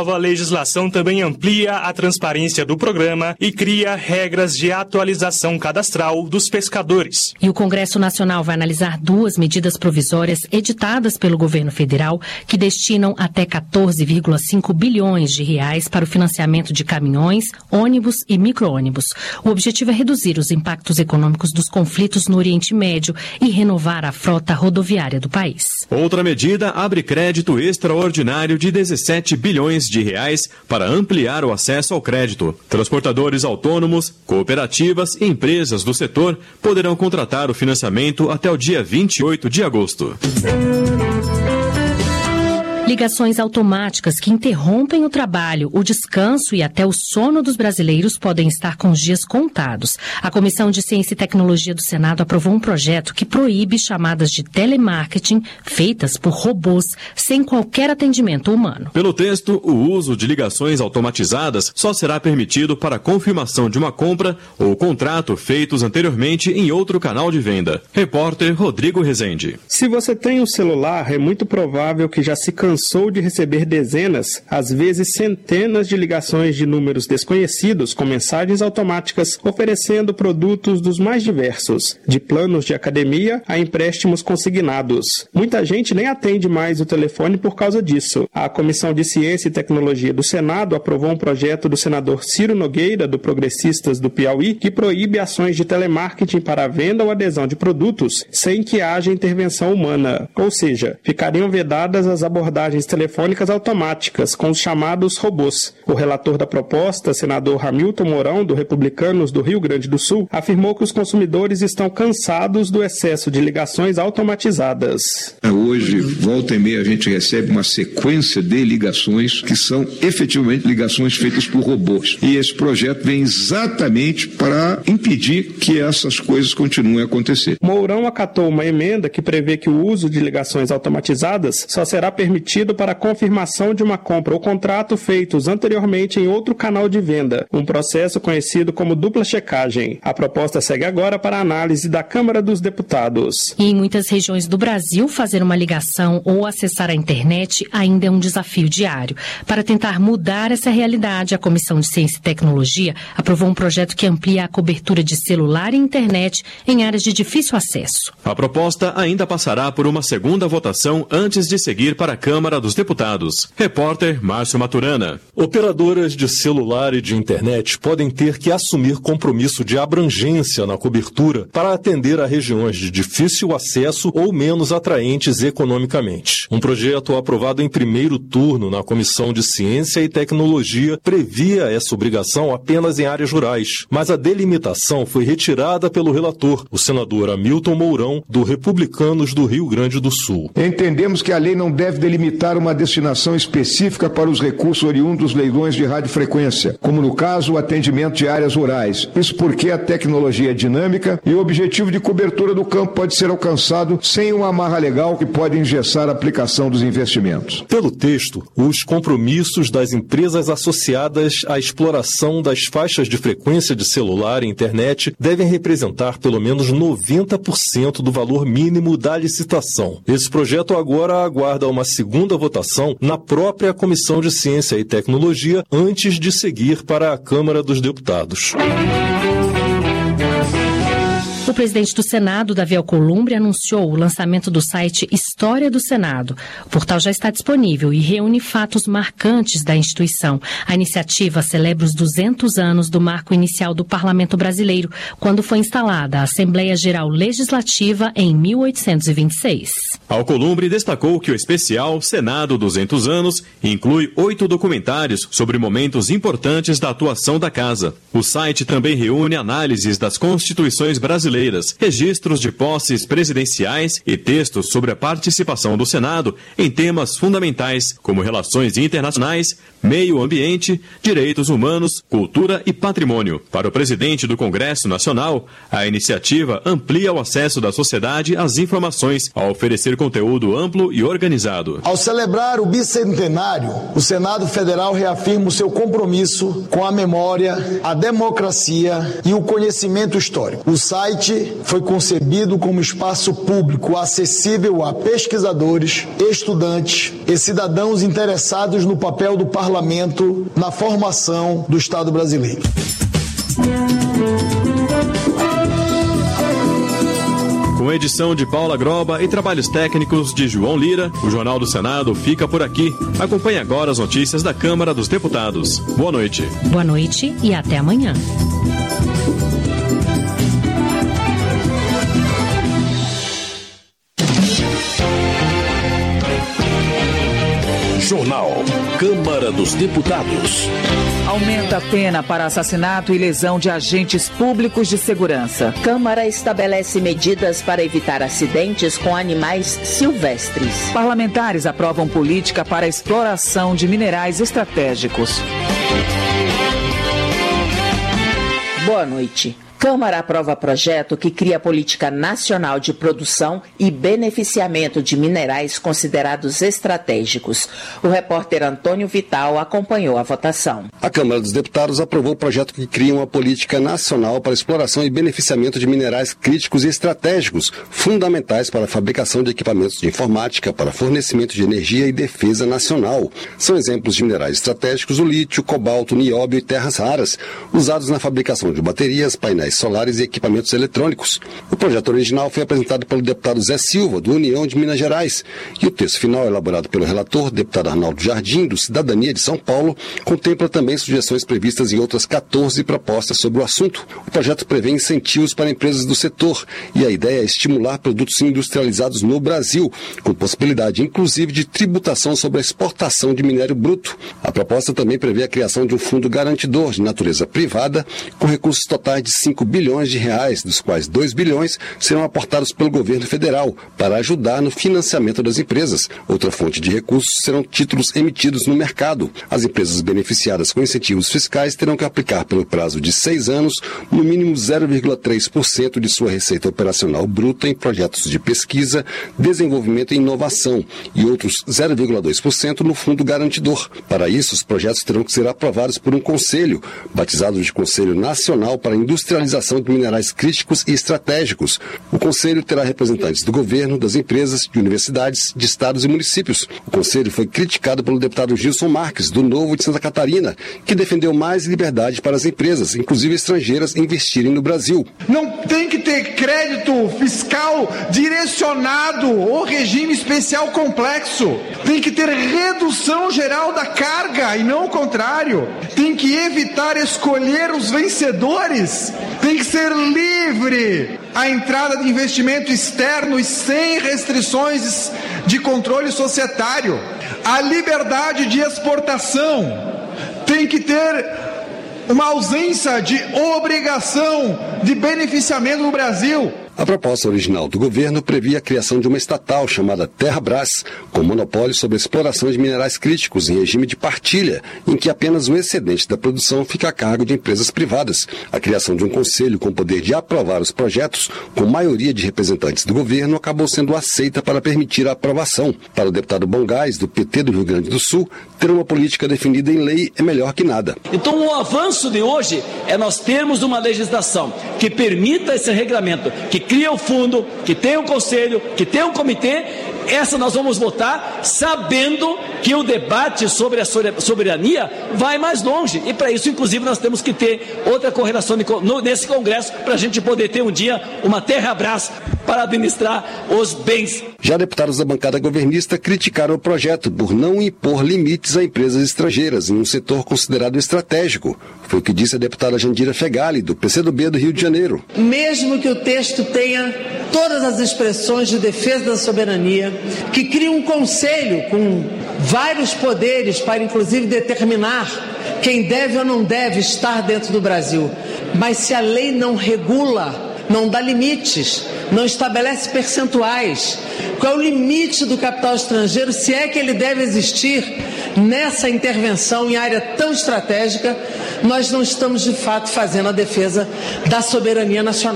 nova legislação também amplia a transparência do programa e cria regras de atualização cadastral dos pescadores. E o Congresso Nacional vai analisar 2 medidas provisórias editadas pelo governo federal que destinam até 14,5 bilhões de reais para o financiamento de caminhões, ônibus e micro-ônibus. O objetivo é reduzir os impactos econômicos dos conflitos no Oriente Médio e renovar a frota rodoviária do país. Outra medida abre crédito extraordinário de 17 bilhões de reais para ampliar o acesso ao crédito. Transportadores autônomos, cooperativas e empresas do setor poderão contratar o financiamento até o dia 28 de agosto. Ligações automáticas que interrompem o trabalho, o descanso e até o sono dos brasileiros podem estar com os dias contados. A Comissão de Ciência e Tecnologia do Senado aprovou um projeto que proíbe chamadas de telemarketing feitas por robôs sem qualquer atendimento humano. Pelo texto, o uso de ligações automatizadas só será permitido para confirmação de uma compra ou contrato feitos anteriormente em outro canal de venda. Repórter Rodrigo Rezende. Se você tem um celular, é muito provável que já se cansou de receber dezenas, às vezes centenas de ligações de números desconhecidos com mensagens automáticas oferecendo produtos dos mais diversos, de planos de academia a empréstimos consignados. Muita gente nem atende mais o telefone por causa disso. A Comissão de Ciência e Tecnologia do Senado aprovou um projeto do senador Ciro Nogueira, do Progressistas do Piauí, que proíbe ações de telemarketing para a venda ou adesão de produtos sem que haja intervenção humana. Ou seja, ficariam vedadas as abordagens telefônicas automáticas com os chamados robôs. O relator da proposta, senador Hamilton Mourão, do Republicanos do Rio Grande do Sul, afirmou que os consumidores estão cansados do excesso de ligações automatizadas. Hoje, volta e meia, a gente recebe uma sequência de ligações que são efetivamente ligações feitas por robôs. E esse projeto vem exatamente para impedir que essas coisas continuem a acontecer. Mourão acatou uma emenda que prevê que o uso de ligações automatizadas só será permitido para a confirmação de uma compra ou contrato feitos anteriormente em outro canal de venda, um processo conhecido como dupla checagem. A proposta segue agora para a análise da Câmara dos Deputados. E em muitas regiões do Brasil, fazer uma ligação ou acessar a internet ainda é um desafio diário. Para tentar mudar essa realidade, a Comissão de Ciência e Tecnologia aprovou um projeto que amplia a cobertura de celular e internet em áreas de difícil acesso. A proposta ainda passará por uma segunda votação antes de seguir para a Câmara dos Deputados. Repórter Márcio Maturana. Operadoras de celular e de internet podem ter que assumir compromisso de abrangência na cobertura para atender a regiões de difícil acesso ou menos atraentes economicamente. Um projeto aprovado em primeiro turno na Comissão de Ciência e Tecnologia previa essa obrigação apenas em áreas rurais, mas a delimitação foi retirada pelo relator, o senador Hamilton Mourão, do Republicanos do Rio Grande do Sul. Entendemos que a lei não deve delimitar uma destinação específica para os recursos oriundos dos leilões de radiofrequência, como no caso o atendimento de áreas rurais. Isso porque a tecnologia é dinâmica e o objetivo de cobertura do campo pode ser alcançado sem uma amarra legal que pode engessar a aplicação dos investimentos. Pelo texto, os compromissos das empresas associadas à exploração das faixas de frequência de celular e internet devem representar pelo menos 90% do valor mínimo da licitação. Esse projeto agora aguarda uma segunda votação na própria Comissão de Ciência e Tecnologia antes de seguir para a Câmara dos Deputados. O presidente do Senado, Davi Alcolumbre, anunciou o lançamento do site História do Senado. O portal já está disponível e reúne fatos marcantes da instituição. A iniciativa celebra os 200 anos do marco inicial do Parlamento Brasileiro, quando foi instalada a Assembleia Geral Legislativa em 1826. Alcolumbre destacou que o especial Senado 200 anos inclui 8 documentários sobre momentos importantes da atuação da Casa. O site também reúne análises das constituições brasileiras, registros de posses presidenciais e textos sobre a participação do Senado em temas fundamentais, como relações internacionais, meio ambiente, direitos humanos, cultura e patrimônio. Para o presidente do Congresso Nacional, a iniciativa amplia o acesso da sociedade às informações, ao oferecer conteúdo amplo e organizado. Ao celebrar o bicentenário, o Senado Federal reafirma o seu compromisso com a memória, a democracia e o conhecimento histórico. O site debate foi concebido como espaço público acessível a pesquisadores, estudantes e cidadãos interessados no papel do parlamento na formação do Estado brasileiro. Com edição de Paula Groba e trabalhos técnicos de João Lira, o Jornal do Senado fica por aqui. Acompanhe agora as notícias da Câmara dos Deputados. Boa noite. Boa noite e até amanhã. Jornal Câmara dos Deputados. Aumenta a pena para assassinato e lesão de agentes públicos de segurança. Câmara estabelece medidas para evitar acidentes com animais silvestres. Parlamentares aprovam política para a exploração de minerais estratégicos. Boa noite. Câmara aprova projeto que cria política nacional de produção e beneficiamento de minerais considerados estratégicos. O repórter Antônio Vital acompanhou a votação. A Câmara dos Deputados aprovou o projeto que cria uma política nacional para exploração e beneficiamento de minerais críticos e estratégicos, fundamentais para a fabricação de equipamentos de informática, para fornecimento de energia e defesa nacional. São exemplos de minerais estratégicos o lítio, cobalto, nióbio e terras raras, usados na fabricação de baterias, painéis solares e equipamentos eletrônicos. O projeto original foi apresentado pelo deputado Zé Silva, do União de Minas Gerais, e o texto final, elaborado pelo relator, deputado Arnaldo Jardim, do Cidadania de São Paulo, contempla também sugestões previstas em outras 14 propostas sobre o assunto. O projeto prevê incentivos para empresas do setor e a ideia é estimular produtos industrializados no Brasil, com possibilidade inclusive de tributação sobre a exportação de minério bruto. A proposta também prevê a criação de um fundo garantidor de natureza privada, com recursos totais de 5 bilhões de reais, dos quais 2 bilhões serão aportados pelo governo federal para ajudar no financiamento das empresas. Outra fonte de recursos serão títulos emitidos no mercado. As empresas beneficiadas com incentivos fiscais terão que aplicar pelo prazo de 6 anos, no mínimo 0,3% de sua receita operacional bruta em projetos de pesquisa, desenvolvimento e inovação e outros 0,2% no fundo garantidor. Para isso, os projetos terão que ser aprovados por um conselho, batizado de Conselho Nacional para a Industrialização de Minerais Críticos e Estratégicos. O Conselho terá representantes do governo, das empresas, de universidades, de estados e municípios. O Conselho foi criticado pelo deputado Gilson Marques, do Novo de Santa Catarina, que defendeu mais liberdade para as empresas, inclusive estrangeiras, investirem no Brasil. Não tem que ter crédito fiscal direcionado ou regime especial complexo. Tem que ter redução geral da carga e não o contrário. Tem que evitar escolher os vencedores. Tem que ser livre a entrada de investimento externo e sem restrições de controle societário. A liberdade de exportação tem que ter uma ausência de obrigação de beneficiamento no Brasil. A proposta original do governo previa a criação de uma estatal chamada Terrabras, com monopólio sobre a exploração de minerais críticos em regime de partilha, em que apenas o excedente da produção fica a cargo de empresas privadas. A criação de um conselho com poder de aprovar os projetos, com maioria de representantes do governo, acabou sendo aceita para permitir a aprovação. Para o deputado Bongás, do PT do Rio Grande do Sul, ter uma política definida em lei é melhor que nada. Então o avanço de hoje é nós termos uma legislação que permita esse regramento, que cria o fundo, que tem um conselho, que tem um comitê. Essa nós vamos votar sabendo que o debate sobre a soberania vai mais longe. E para isso, inclusive, nós temos que ter outra correlação nesse Congresso para a gente poder ter um dia uma Terrabras para administrar os bens. Já deputados da bancada governista criticaram o projeto por não impor limites a empresas estrangeiras em um setor considerado estratégico. Foi o que disse a deputada Jandira Fegali, do PCdoB do Rio de Janeiro. Mesmo que o texto tenha todas as expressões de defesa da soberania, que cria um conselho com vários poderes para, inclusive, determinar quem deve ou não deve estar dentro do Brasil. Mas se a lei não regula, não dá limites, não estabelece percentuais, qual é o limite do capital estrangeiro, se é que ele deve existir nessa intervenção em área tão estratégica, nós não estamos de fato fazendo a defesa da soberania nacional.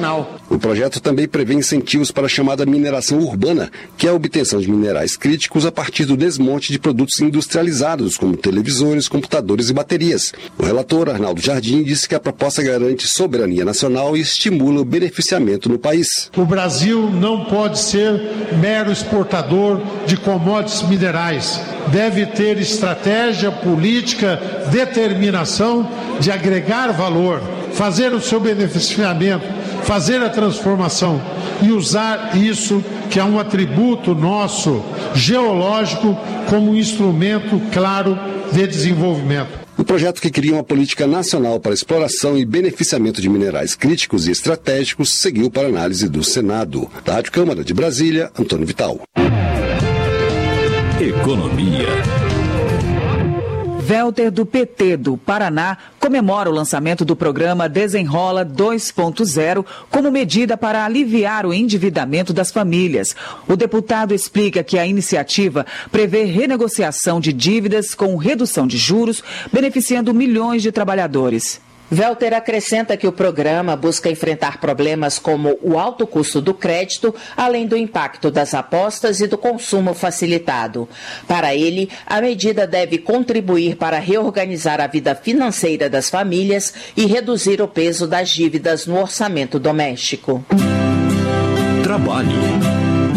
O projeto também prevê incentivos para a chamada mineração urbana, que é a obtenção de minerais críticos a partir do desmonte de produtos industrializados, como televisores, computadores e baterias. O relator, Arnaldo Jardim, disse que a proposta garante soberania nacional e estimula o beneficiamento no país. O Brasil não pode ser mero exportador de commodities minerais. Deve ter estratégia, política, determinação de agregar valor, fazer o seu beneficiamento, fazer a transformação e usar isso, que é um atributo nosso, geológico, como um instrumento claro de desenvolvimento. O projeto, que cria uma política nacional para exploração e beneficiamento de minerais críticos e estratégicos, seguiu para análise do Senado. Da Rádio Câmara de Brasília, Antônio Vital. Economia. Welter, do PT do Paraná, comemora o lançamento do programa Desenrola 2.0 como medida para aliviar o endividamento das famílias. O deputado explica que a iniciativa prevê renegociação de dívidas com redução de juros, beneficiando milhões de trabalhadores. Welter acrescenta que o programa busca enfrentar problemas como o alto custo do crédito, além do impacto das apostas e do consumo facilitado. Para ele, a medida deve contribuir para reorganizar a vida financeira das famílias e reduzir o peso das dívidas no orçamento doméstico. Trabalho.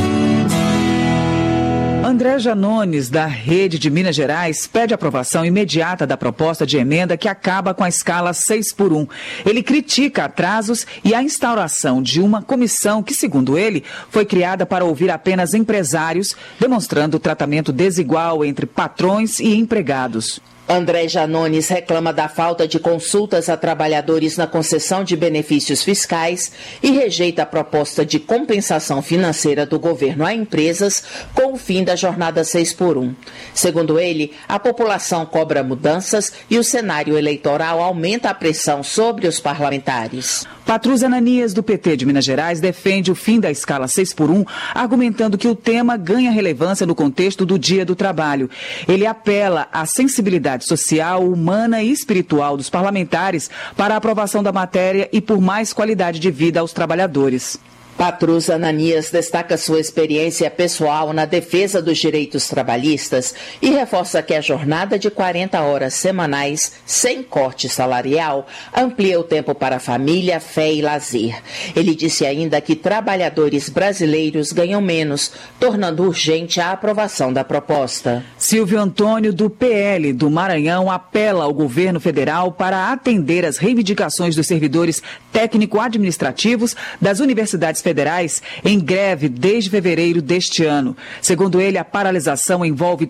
André Janones, da Rede de Minas Gerais, pede aprovação imediata da proposta de emenda que acaba com a escala 6x1. Ele critica atrasos e a instauração de uma comissão que, segundo ele, foi criada para ouvir apenas empresários, demonstrando tratamento desigual entre patrões e empregados. André Janones reclama da falta de consultas a trabalhadores na concessão de benefícios fiscais e rejeita a proposta de compensação financeira do governo a empresas com o fim da jornada 6x1. Segundo ele, a população cobra mudanças e o cenário eleitoral aumenta a pressão sobre os parlamentares. Patrus Ananias, do PT de Minas Gerais, defende o fim da escala 6x1, argumentando que o tema ganha relevância no contexto do Dia do Trabalho. Ele apela à sensibilidade social, humana e espiritual dos parlamentares para a aprovação da matéria e por mais qualidade de vida aos trabalhadores. Patrus Ananias destaca sua experiência pessoal na defesa dos direitos trabalhistas e reforça que a jornada de 40 horas semanais, sem corte salarial, amplia o tempo para família, fé e lazer. Ele disse ainda que trabalhadores brasileiros ganham menos, tornando urgente a aprovação da proposta. Silvio Antônio, do PL do Maranhão, apela ao governo federal para atender às reivindicações dos servidores técnico-administrativos das universidades federais em greve desde fevereiro deste ano. Segundo ele, a paralisação envolve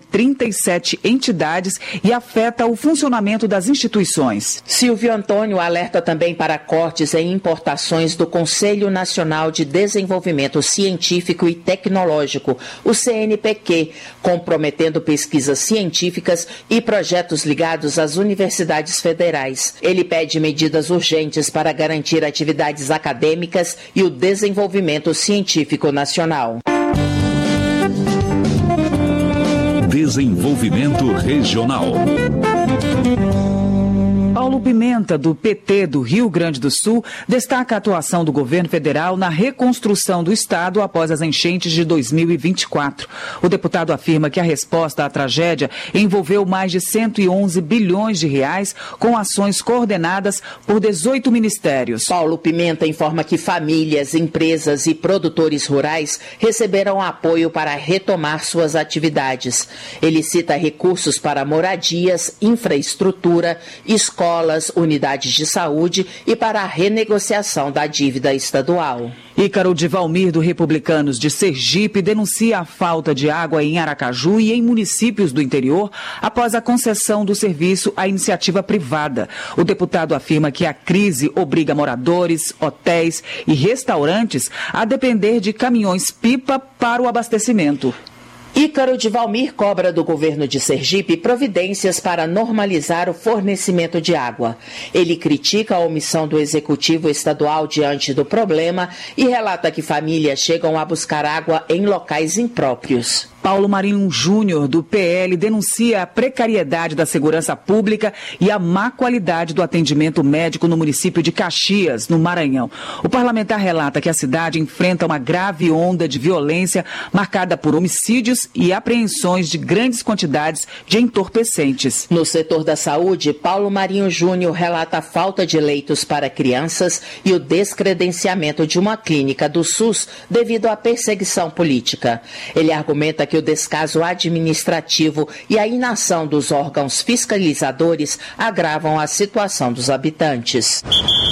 37 entidades e afeta o funcionamento das instituições. Silvio Antônio alerta também para cortes em importações do Conselho Nacional de Desenvolvimento Científico e Tecnológico, o CNPq, comprometendo pesquisas científicas e projetos ligados às universidades federais. Ele pede medidas urgentes para garantir atividades acadêmicas e o desenvolvimento científico nacional. Desenvolvimento regional. Paulo Pimenta, do PT do Rio Grande do Sul, destaca a atuação do governo federal na reconstrução do estado após as enchentes de 2024. O deputado afirma que a resposta à tragédia envolveu mais de 111 bilhões de reais com ações coordenadas por 18 ministérios. Paulo Pimenta informa que famílias, empresas e produtores rurais receberam apoio para retomar suas atividades. Ele cita recursos para moradias, infraestrutura, escolas, unidades de saúde e para a renegociação da dívida estadual. Ícaro de Valmir, do Republicanos de Sergipe, denuncia a falta de água em Aracaju e em municípios do interior após a concessão do serviço à iniciativa privada. O deputado afirma que a crise obriga moradores, hotéis e restaurantes a depender de caminhões-pipa para o abastecimento. Ícaro de Valmir cobra do governo de Sergipe providências para normalizar o fornecimento de água. Ele critica a omissão do executivo estadual diante do problema e relata que famílias chegam a buscar água em locais impróprios. Paulo Marinho Júnior, do PL, denuncia a precariedade da segurança pública e a má qualidade do atendimento médico no município de Caxias, no Maranhão. O parlamentar relata que a cidade enfrenta uma grave onda de violência marcada por homicídios e apreensões de grandes quantidades de entorpecentes. No setor da saúde, Paulo Marinho Júnior relata a falta de leitos para crianças e o descredenciamento de uma clínica do SUS devido à perseguição política. Ele argumenta que o descaso administrativo e a inação dos órgãos fiscalizadores agravam a situação dos habitantes.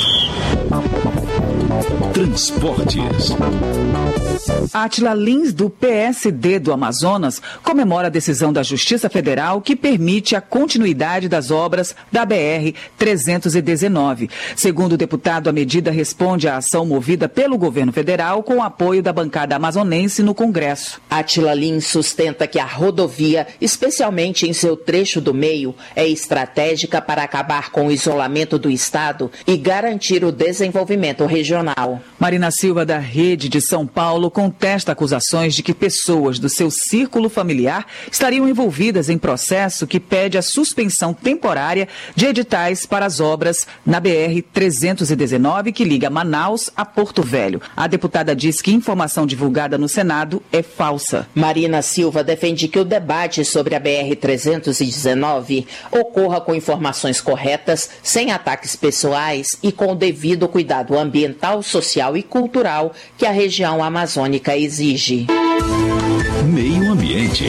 Transportes. Átila Lins, do PSD do Amazonas, comemora a decisão da Justiça Federal que permite a continuidade das obras da BR-319. Segundo o deputado, a medida responde à ação movida pelo governo federal com o apoio da bancada amazonense no Congresso. Átila Lins sustenta que a rodovia, especialmente em seu trecho do meio, é estratégica para acabar com o isolamento do Estado e garantir o desenvolvimento regional. Marina Silva, da Rede de São Paulo, contesta acusações de que pessoas do seu círculo familiar estariam envolvidas em processo que pede a suspensão temporária de editais para as obras na BR-319, que liga Manaus a Porto Velho. A deputada diz que informação divulgada no Senado é falsa. Marina Silva defende que o debate sobre a BR-319 ocorra com informações corretas, sem ataques pessoais e com o devido cuidado ambiental, social e cultural que a região amazônica exige. Meio Ambiente.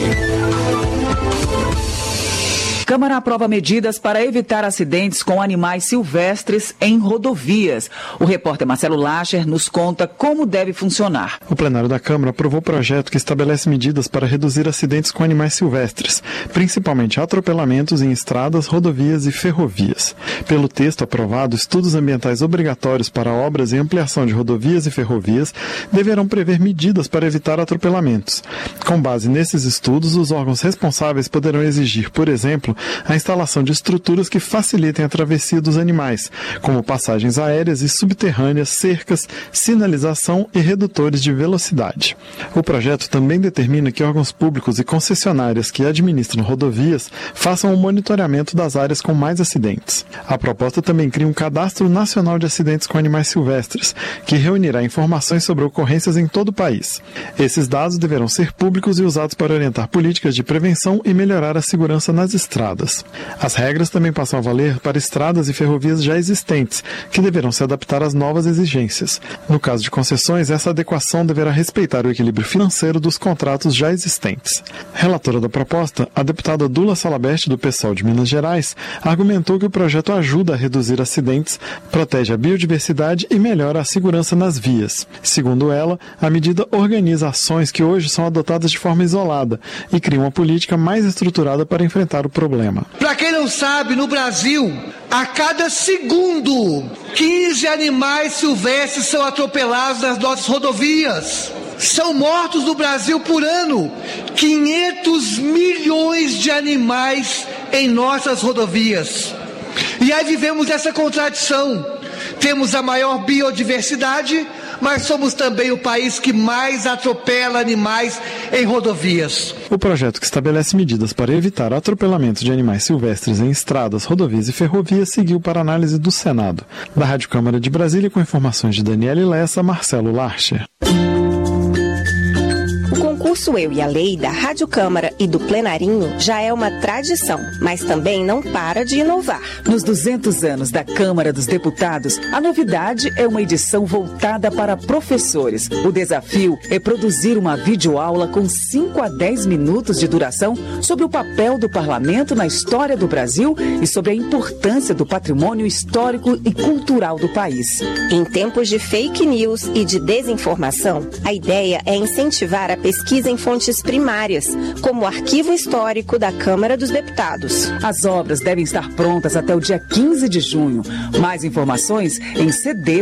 Câmara aprova medidas para evitar acidentes com animais silvestres em rodovias. O repórter Marcelo Lacher nos conta como deve funcionar. O plenário da Câmara aprovou o projeto que estabelece medidas para reduzir acidentes com animais silvestres, principalmente atropelamentos em estradas, rodovias e ferrovias. Pelo texto aprovado, estudos ambientais obrigatórios para obras e ampliação de rodovias e ferrovias deverão prever medidas para evitar atropelamentos. Com base nesses estudos, os órgãos responsáveis poderão exigir, por exemplo, a instalação de estruturas que facilitem a travessia dos animais, como passagens aéreas e subterrâneas, cercas, sinalização e redutores de velocidade. O projeto também determina que órgãos públicos e concessionárias que administram rodovias façam o monitoramento das áreas com mais acidentes. A proposta também cria um cadastro nacional de acidentes com animais silvestres, que reunirá informações sobre ocorrências em todo o país. Esses dados deverão ser públicos e usados para orientar políticas de prevenção e melhorar a segurança nas estradas. As regras também passam a valer para estradas e ferrovias já existentes, que deverão se adaptar às novas exigências. No caso de concessões, essa adequação deverá respeitar o equilíbrio financeiro dos contratos já existentes. Relatora da proposta, a deputada Dula Salabert, do PSOL de Minas Gerais, argumentou que o projeto ajuda a reduzir acidentes, protege a biodiversidade e melhora a segurança nas vias. Segundo ela, a medida organiza ações que hoje são adotadas de forma isolada e cria uma política mais estruturada para enfrentar o problema. Para quem não sabe, no Brasil, a cada segundo, 15 animais silvestres são atropelados nas nossas rodovias. São mortos no Brasil por ano 500 milhões de animais em nossas rodovias. E aí vivemos essa contradição. Temos a maior biodiversidade, mas somos também o país que mais atropela animais em rodovias. O projeto que estabelece medidas para evitar atropelamentos de animais silvestres em estradas, rodovias e ferrovias seguiu para análise do Senado. Da Rádio Câmara de Brasília, com informações de Daniele Lessa, Marcelo Larcher. O concurso Eu e a Lei da Rádio Câmara e do Plenarinho já é uma tradição, mas também não para de inovar. Nos 200 anos da Câmara dos Deputados, a novidade é uma edição voltada para professores. O desafio é produzir uma videoaula com 5 a 10 minutos de duração sobre o papel do parlamento na história do Brasil e sobre a importância do patrimônio histórico e cultural do país. Em tempos de fake news e de desinformação, a ideia é incentivar a pesquisa pesquisa em fontes primárias, como o Arquivo Histórico da Câmara dos Deputados. As obras devem estar prontas até o dia 15 de junho. Mais informações em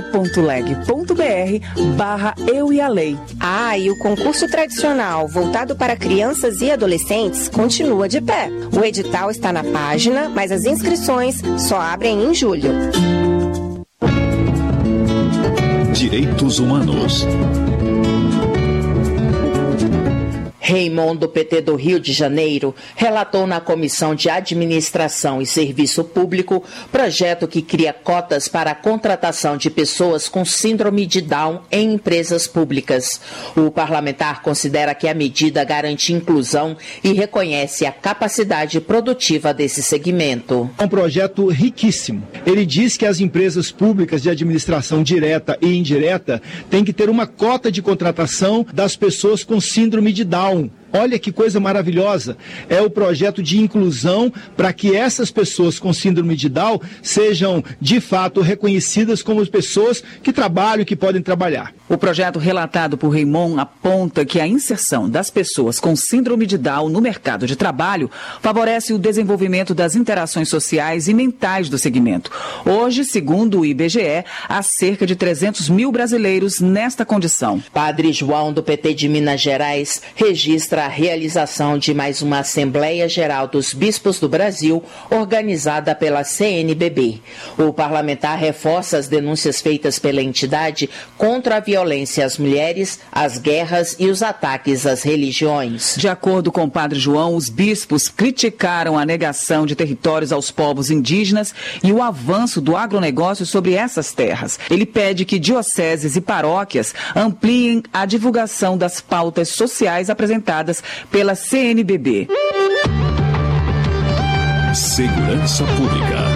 cd.leg.br/Eu e a Lei. E o concurso tradicional voltado para crianças e adolescentes continua de pé. O edital está na página, mas as inscrições só abrem em julho. Direitos Humanos. Raymond, do PT do Rio de Janeiro, relatou na Comissão de Administração e Serviço Público projeto que cria cotas para a contratação de pessoas com síndrome de Down em empresas públicas. O parlamentar considera que a medida garante inclusão e reconhece a capacidade produtiva desse segmento. É um projeto riquíssimo. Ele diz que as empresas públicas de administração direta e indireta têm que ter uma cota de contratação das pessoas com síndrome de Down. Olha que coisa maravilhosa. É o projeto de inclusão para que essas pessoas com síndrome de Down sejam, de fato, reconhecidas como pessoas que trabalham e que podem trabalhar. O projeto relatado por Raymond aponta que a inserção das pessoas com síndrome de Down no mercado de trabalho favorece o desenvolvimento das interações sociais e mentais do segmento. Hoje, segundo o IBGE, há cerca de 300 mil brasileiros nesta condição. Padre João, do PT de Minas Gerais, registra a realização de mais uma Assembleia Geral dos Bispos do Brasil, organizada pela CNBB. O parlamentar reforça as denúncias feitas pela entidade contra a violência às mulheres, as guerras e os ataques às religiões. De acordo com o Padre João, os bispos criticaram a negação de territórios aos povos indígenas e o avanço do agronegócio sobre essas terras. Ele pede que dioceses e paróquias ampliem a divulgação das pautas sociais apresentadas pela CNBB. Segurança Pública.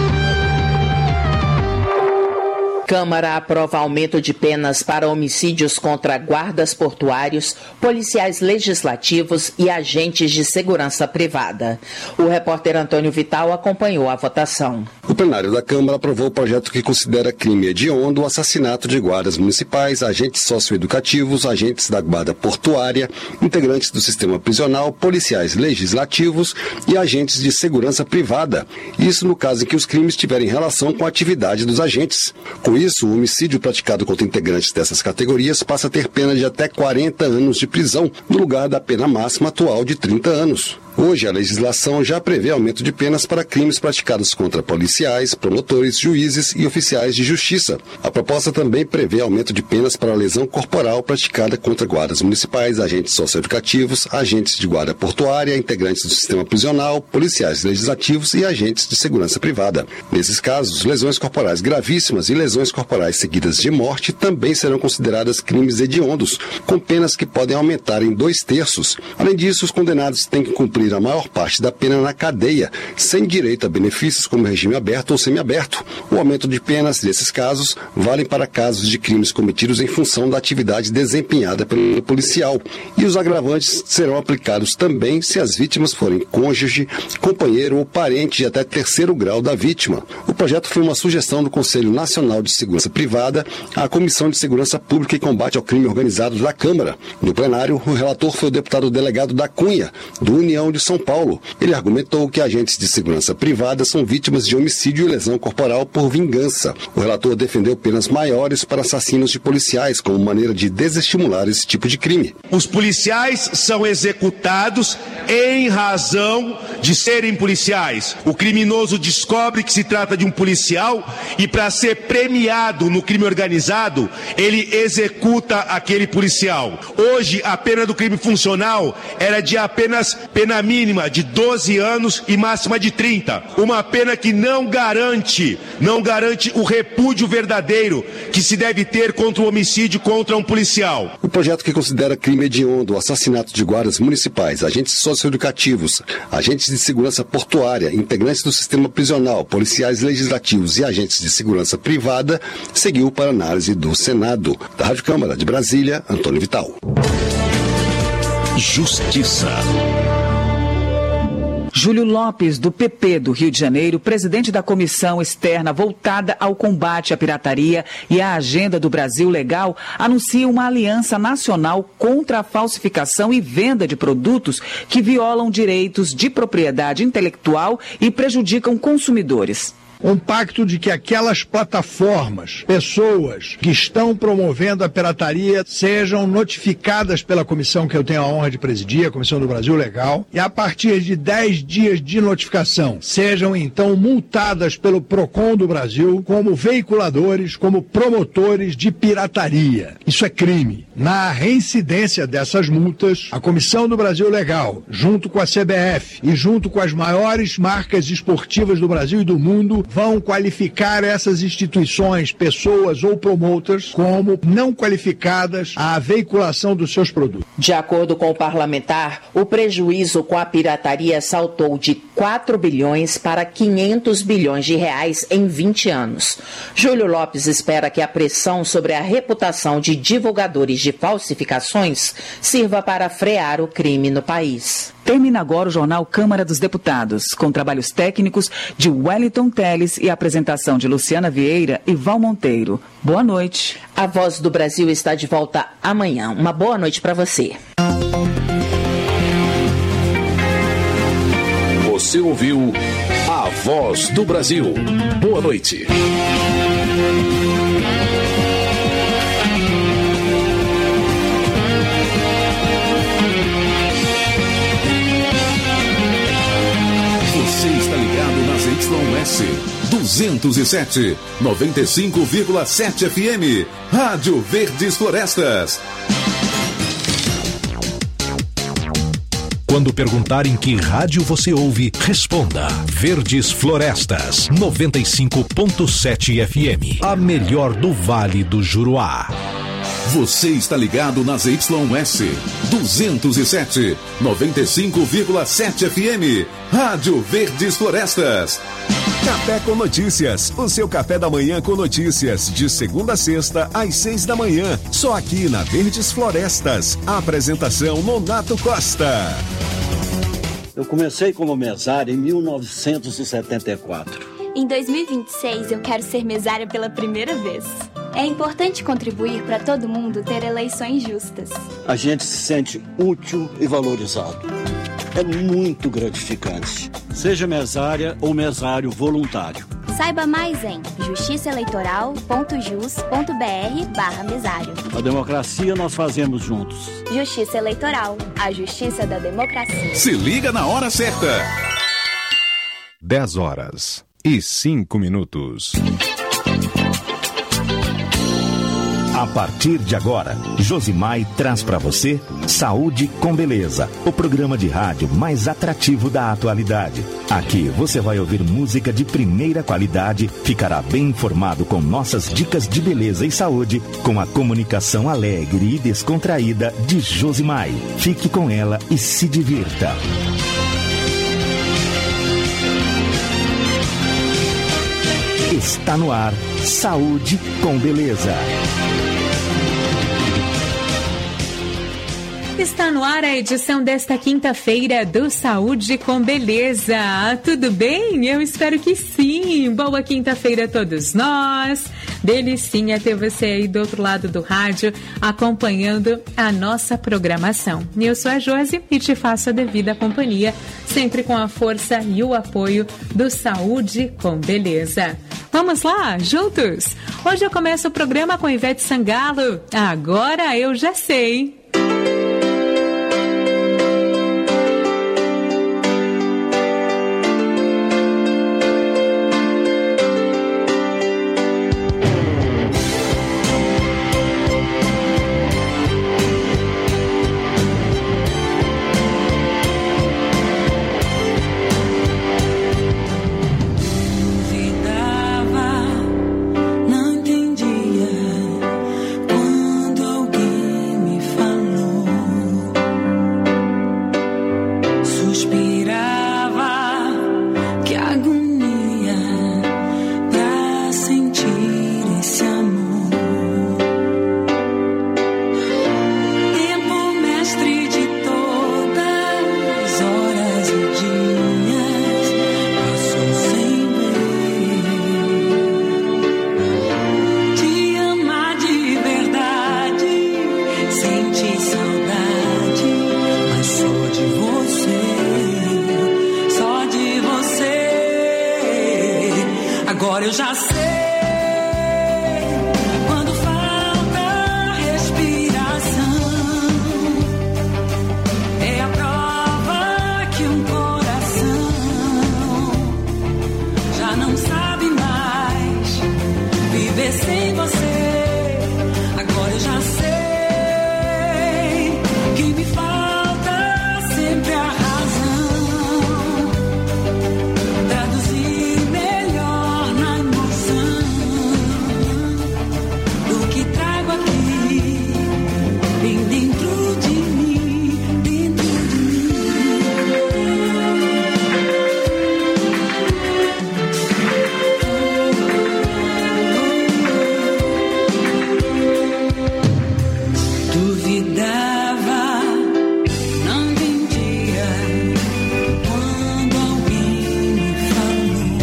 Câmara aprova aumento de penas para homicídios contra guardas portuários, policiais legislativos e agentes de segurança privada. O repórter Antônio Vital acompanhou a votação. O plenário da Câmara aprovou o projeto que considera crime hediondo o assassinato de guardas municipais, agentes socioeducativos, agentes da guarda portuária, integrantes do sistema prisional, policiais legislativos e agentes de segurança privada. Isso no caso em que os crimes tiverem relação com a atividade dos agentes. Com isso, o homicídio praticado contra integrantes dessas categorias passa a ter pena de até 40 anos de prisão, no lugar da pena máxima atual de 30 anos. Hoje, a legislação já prevê aumento de penas para crimes praticados contra policiais, promotores, juízes e oficiais de justiça. A proposta também prevê aumento de penas para a lesão corporal praticada contra guardas municipais, agentes socioeducativos, agentes de guarda portuária, integrantes do sistema prisional, policiais legislativos e agentes de segurança privada. Nesses casos, lesões corporais gravíssimas e lesões corporais seguidas de morte também serão consideradas crimes hediondos, com penas que podem aumentar em 2/3. Além disso, os condenados têm que cumprir a maior parte da pena na cadeia, sem direito a benefícios como regime aberto ou semiaberto. O aumento de penas nesses casos valem para casos de crimes cometidos em função da atividade desempenhada pelo policial. E os agravantes serão aplicados também se as vítimas forem cônjuge, companheiro ou parente de até 3º grau da vítima. O projeto foi uma sugestão do Conselho Nacional de Segurança Privada à Comissão de Segurança Pública e Combate ao Crime Organizado da Câmara. No plenário, o relator foi o deputado delegado da Cunha, do União de São Paulo. Ele argumentou que agentes de segurança privada são vítimas de homicídio e lesão corporal por vingança. O relator defendeu penas maiores para assassinos de policiais, como maneira de desestimular esse tipo de crime. Os policiais são executados em razão de serem policiais. O criminoso descobre que se trata de um policial e, para ser premiado no crime organizado, ele executa aquele policial. Hoje, a pena do crime funcional era de apenas pena mínima de 12 anos e máxima de 30. Uma pena que não garante o repúdio verdadeiro que se deve ter contra o homicídio contra um policial. O projeto que considera crime hediondo o assassinato de guardas municipais, agentes socioeducativos, agentes de segurança portuária, integrantes do sistema prisional, policiais legislativos e agentes de segurança privada seguiu para análise do Senado. Da Rádio Câmara de Brasília, Antônio Vital. Justiça. Júlio Lopes, do PP do Rio de Janeiro, presidente da comissão externa voltada ao combate à pirataria e à agenda do Brasil Legal, anuncia uma aliança nacional contra a falsificação e venda de produtos que violam direitos de propriedade intelectual e prejudicam consumidores. Um pacto de que aquelas plataformas, pessoas que estão promovendo a pirataria sejam notificadas pela comissão que eu tenho a honra de presidir, a Comissão do Brasil Legal, e a partir de 10 dias de notificação sejam então multadas pelo PROCON do Brasil como veiculadores, como promotores de pirataria. Isso é crime. Na reincidência dessas multas, a Comissão do Brasil Legal, junto com a CBF e junto com as maiores marcas esportivas do Brasil e do mundo, vão qualificar essas instituições, pessoas ou promotores como não qualificadas à veiculação dos seus produtos. De acordo com o parlamentar, o prejuízo com a pirataria saltou de 4 bilhões para 500 bilhões de reais em 20 anos. Júlio Lopes espera que a pressão sobre a reputação de divulgadores de falsificações sirva para frear o crime no país. Termina agora o jornal Câmara dos Deputados, com trabalhos técnicos de Wellington Teles e apresentação de Luciana Vieira e Val Monteiro. Boa noite. A Voz do Brasil está de volta amanhã. Uma boa noite para você. Você ouviu A Voz do Brasil. Boa noite. Você está ligado nas YS 207, 95,7 FM. Rádio Verdes Florestas. Quando perguntarem que rádio você ouve, responda Verdes Florestas, 95,7 FM. A melhor do Vale do Juruá. Você está ligado nas YS 207, 95,7 FM. Rádio Verdes Florestas. Café com Notícias, o seu café da manhã com notícias, de segunda a sexta, às 6 da manhã, só aqui na Verdes Florestas. Apresentação Nonato Costa. Eu comecei como mesário em 1974. Em 2026 eu quero ser mesária pela primeira vez. É importante contribuir para todo mundo ter eleições justas. A gente se sente útil e valorizado. É muito gratificante. Seja mesária ou mesário voluntário. Saiba mais em justiçaeleitoral.jus.br/mesário. A democracia nós fazemos juntos. Justiça Eleitoral, a justiça da democracia. Se liga na hora certa. 10h05. A partir de agora, Josimai traz para você Saúde com Beleza, o programa de rádio mais atrativo da atualidade. Aqui você vai ouvir música de primeira qualidade, ficará bem informado com nossas dicas de beleza e saúde, com a comunicação alegre e descontraída de Josimai. Fique com ela e se divirta. Está no ar, Saúde com Beleza. Está no ar a edição desta quinta-feira do Saúde com Beleza. Tudo bem? Eu espero que sim. Boa quinta-feira a todos nós. Delicinha ter você aí do outro lado do rádio acompanhando a nossa programação. Eu sou a Josi e te faço a devida companhia, sempre com a força e o apoio do Saúde com Beleza. Vamos lá, juntos? Hoje eu começo o programa com Ivete Sangalo. Agora eu já sei. Não entendia quando alguém me falou. Agora eu já sei. Quando falta respiração, é a prova que um coração já não sabe mais viver sem você. Agora eu já sei que me falta sempre a razão, traduzir melhor na emoção do que trago aqui, bem dentro de mim, dentro de duvidava, não entendia quando alguém me falou.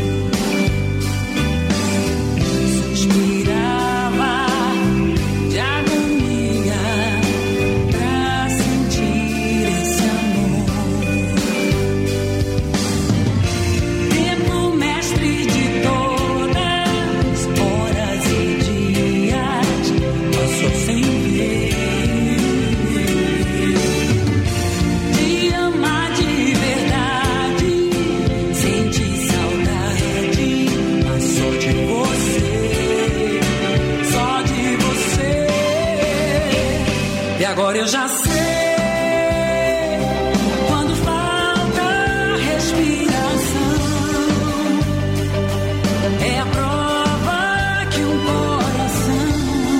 Suspirava de agonia pra sentir esse amor. Tempo mestre de todas horas e dias passou sem ver. De amar de verdade, senti saudade, mas só de você, só de você. E agora eu já sei. Quando falta respiração, é a prova que um coração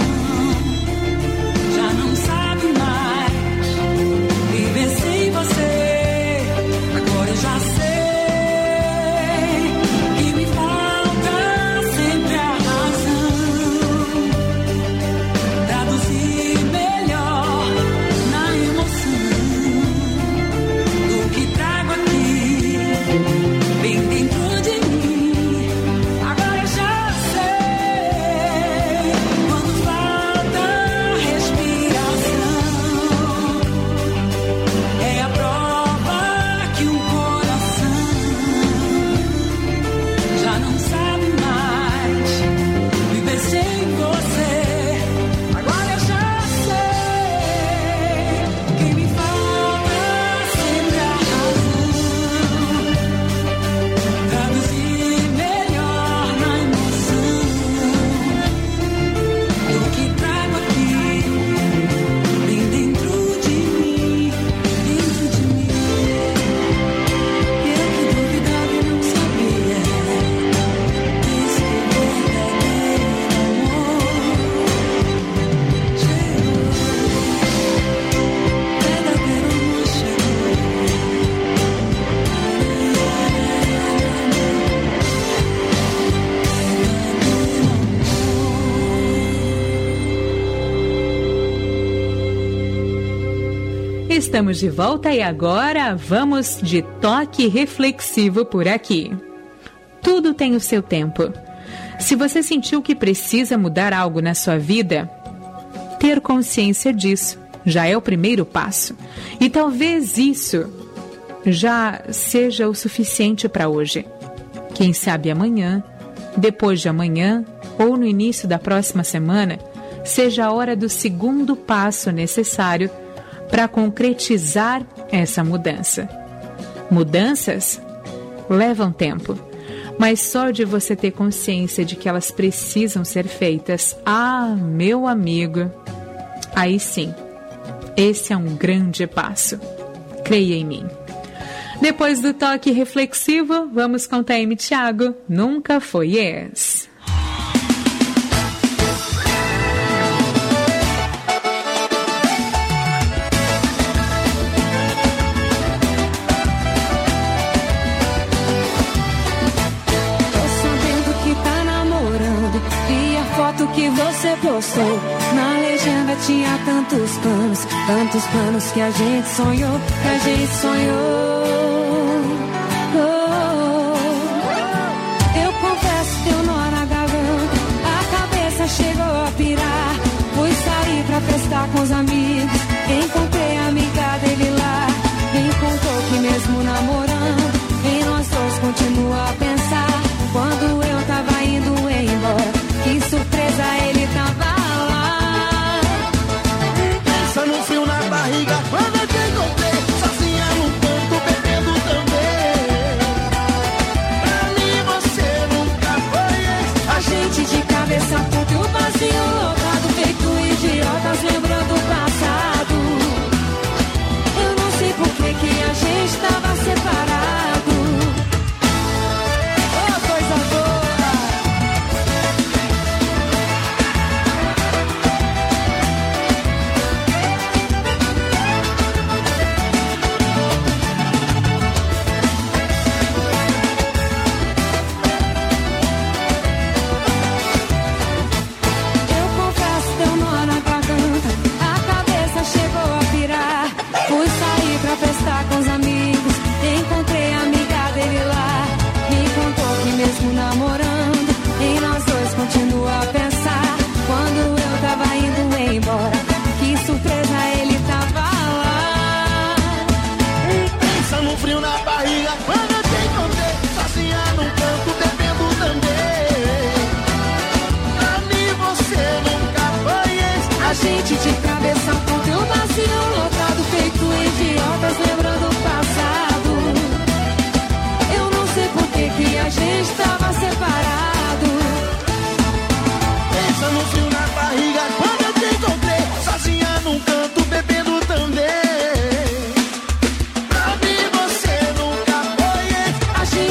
já não sabe mais viver sem você. Agora eu já sei que me falta sempre a razão, traduzir melhor na emoção do que trago aqui, bem dentro de mim. Agora eu já sei. Quando falta respiração, é a prova que um coração já não sabe mais viver sem você. Agora eu já sei que me falta sempre a razão, traduzir melhor na emoção do que trago aqui, bem dentro de mim, dentro de mim. Eu que duvidava e não sabia desse verdadeiro amor. Chegou, verdadeiro amor chegou. Estamos de volta e agora vamos de toque reflexivo por aqui. Tudo tem o seu tempo. Se você sentiu que precisa mudar algo na sua vida, ter consciência disso já é o primeiro passo. E talvez isso já seja o suficiente para hoje. Quem sabe amanhã, depois de amanhã ou no início da próxima semana, seja a hora do segundo passo necessário para concretizar essa mudança. Mudanças levam tempo, mas só de você ter consciência de que elas precisam ser feitas, meu amigo, aí sim, esse é um grande passo. Creia em mim. Depois do toque reflexivo, vamos com Taime Thiago, Nunca Foi Ex. Que você postou na legenda tinha tantos planos que a gente sonhou,